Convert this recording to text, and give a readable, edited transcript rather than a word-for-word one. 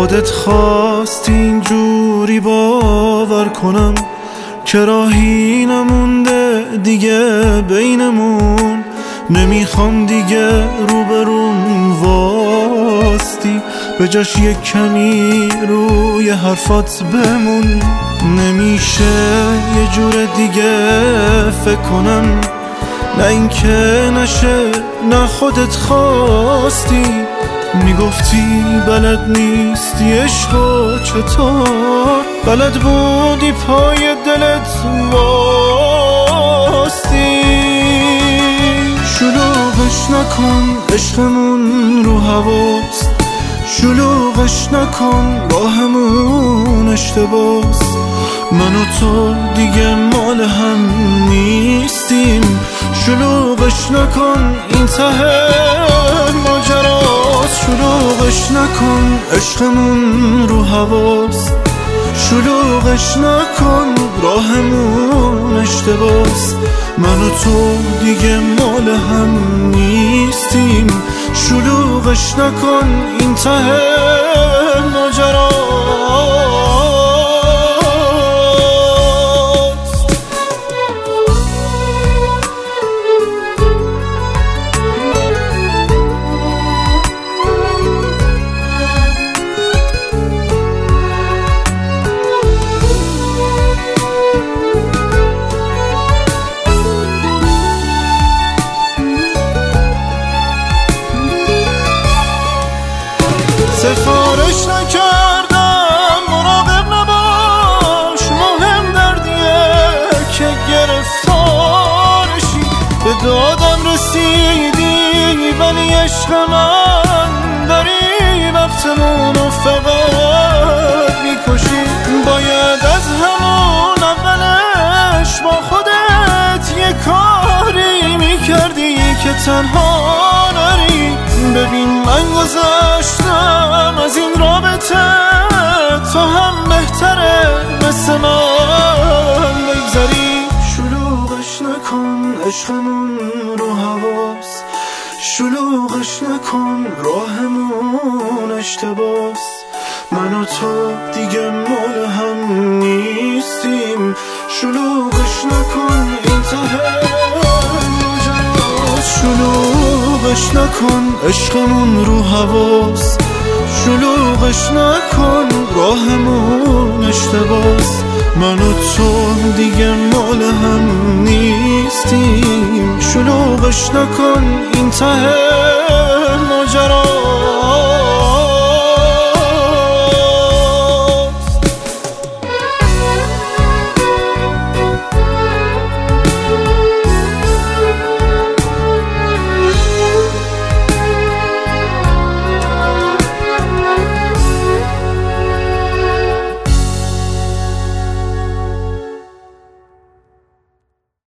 خودت خواستی اینجوری باور کنم که راهی نمونده دیگه بینمون. نمیخوام دیگه روبرون واستی، به جاش یک کمی روی حرفات بمون. نمیشه یه جور دیگه فکر کنم، نه اینکه نشه نه خودت خواستی. میگفتی بلد نیستی عشقو چطور، بلد بودی پای دلت واستی. شلوغش نکن عشقمون رو هواست، شلوغش نکن راهمون اشتباس. من و تو دیگه مال هم نیستیم، شلوغش نکن این ته ماجراست. شلوغش نکن عشقمون رو هواست، شلوغش نکن راهمون اشتباس. من و تو دیگه مال هم نیستیم، شلوغش نکن این ته ماجراست. سفارش نکردم مراقب نباش، مهم دردیه که گرفتارشی. به دادم رسیدی ولی عشق من داری وقتمونو فقط میکشی. باید از همون اولش با خودت یه کاری میکردی که تنها نری. ببین من گذاشتم از این رابطه، تو هم بهتره مثل من بگذری. شلوغش نکن عشقمون رو هواست، شلوغش نکن راهمون اشتباس. من و تو دیگه مال هم نیستیم، شلوغش نکن این ته ماجراست. شلوغش نکن عشقمون رو هواست، شلوغش نکن راهمون اشتباس. من و تو دیگه مال هم نیستیم، شلوغش نکن این ته